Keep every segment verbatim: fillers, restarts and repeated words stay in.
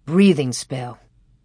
breathing spell.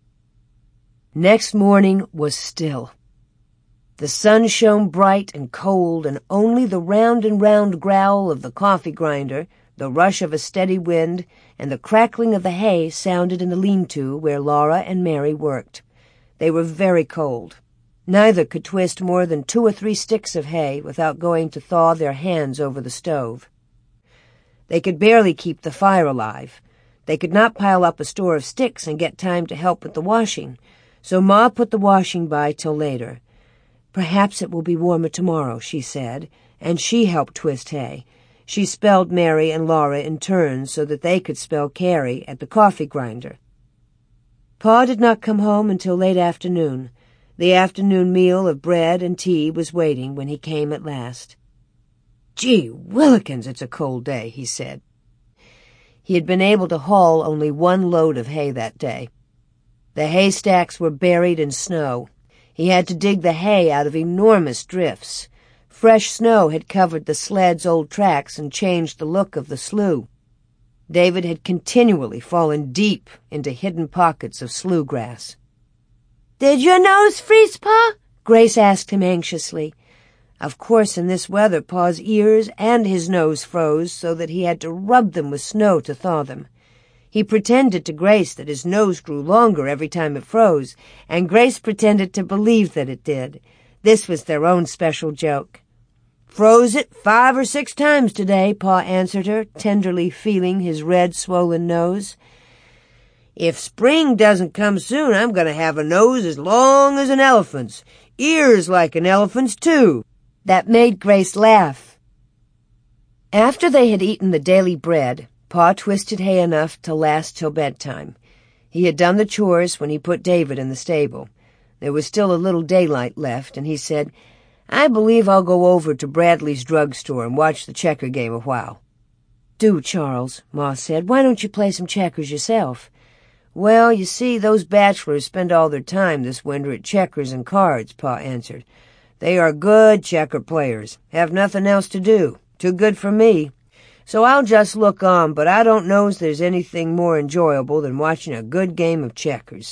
Next morning was still. The sun shone bright and cold, and only the round and round growl of the coffee grinder, the rush of a steady wind, and the crackling of the hay sounded in the lean-to where Laura and Mary worked. They were very cold. Neither could twist more than two or three sticks of hay without going to thaw their hands over the stove. They could barely keep the fire alive. They could not pile up a store of sticks and get time to help with the washing, so Ma put the washing by till later. "Perhaps it will be warmer tomorrow," she said, and she helped twist hay. She spelled Mary and Laura in turn so that they could spell Carrie at the coffee grinder. Pa did not come home until late afternoon. The afternoon meal of bread and tea was waiting when he came at last. "Gee willikins, it's a cold day," he said. He had been able to haul only one load of hay that day. The haystacks were buried in snow. He had to dig the hay out of enormous drifts. Fresh snow had covered the sled's old tracks and changed the look of the slough. David had continually fallen deep into hidden pockets of slough grass. "Did your nose freeze, Pa?" Grace asked him anxiously. Of course, in this weather, Pa's ears and his nose froze so that he had to rub them with snow to thaw them. He pretended to Grace that his nose grew longer every time it froze, and Grace pretended to believe that it did. This was their own special joke. "Froze it five or six times today," Pa answered her, tenderly feeling his red, swollen nose. "If spring doesn't come soon, I'm going to have a nose as long as an elephant's. Ears like an elephant's, too." That made Grace laugh. After they had eaten the daily bread, Pa twisted hay enough to last till bedtime. He had done the chores when he put David in the stable. There was still a little daylight left, and he said, "I believe I'll go over to Bradley's drugstore and watch the checker game a while." "Do, Charles," Ma said. "Why don't you play some checkers yourself?" "Well, you see, those bachelors spend all their time this winter at checkers and cards," Pa answered. "They are good checker players, have nothing else to do, too good for me. So I'll just look on, but I don't know's there's anything more enjoyable than watching a good game of checkers."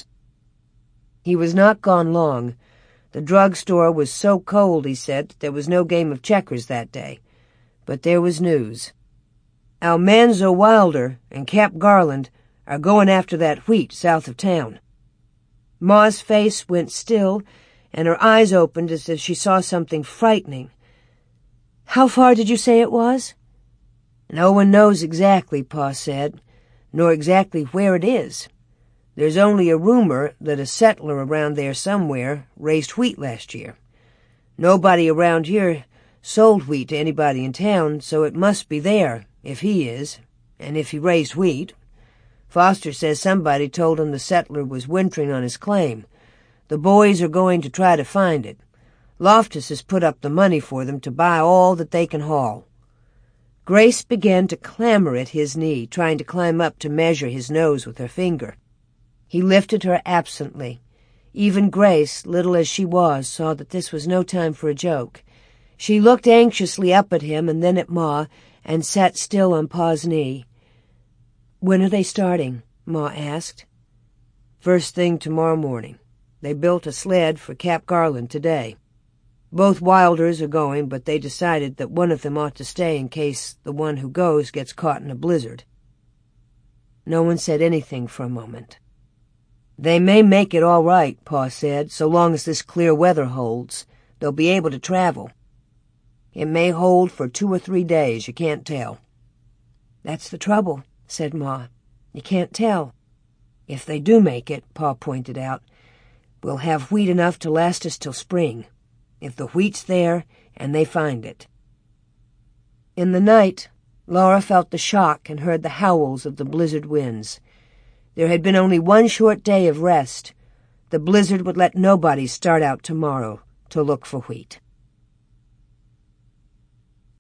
He was not gone long. The drugstore was so cold, he said, that there was no game of checkers that day. But there was news. Almanzo Wilder and Cap Garland are going after that wheat south of town. Ma's face went still, and her eyes opened as if she saw something frightening. "How far did you say it was?" "No one knows exactly," Pa said, "nor exactly where it is. There's only a rumor that a settler around there somewhere raised wheat last year. Nobody around here sold wheat to anybody in town, so it must be there, if he is, and if he raised wheat. Foster says somebody told him the settler was wintering on his claim. The boys are going to try to find it. Loftus has put up the money for them to buy all that they can haul." Grace began to clamber at his knee, trying to climb up to measure his nose with her finger. He lifted her absently. Even Grace, little as she was, saw that this was no time for a joke. She looked anxiously up at him and then at Ma, and sat still on Pa's knee. "When are they starting?" Ma asked. "First thing tomorrow morning. They built a sled for Cap Garland today. Both Wilders are going, but they decided that one of them ought to stay in case the one who goes gets caught in a blizzard." No one said anything for a moment. "They may make it all right," Pa said, "so long as this clear weather holds. They'll be able to travel. It may hold for two or three days, you can't tell." "That's the trouble," said Ma. "You can't tell." "If they do make it," Pa pointed out, "we'll have wheat enough to last us till spring. If the wheat's there, and they find it." In the night, Laura felt the shock and heard the howls of the blizzard winds. There had been only one short day of rest. The blizzard would let nobody start out tomorrow to look for wheat.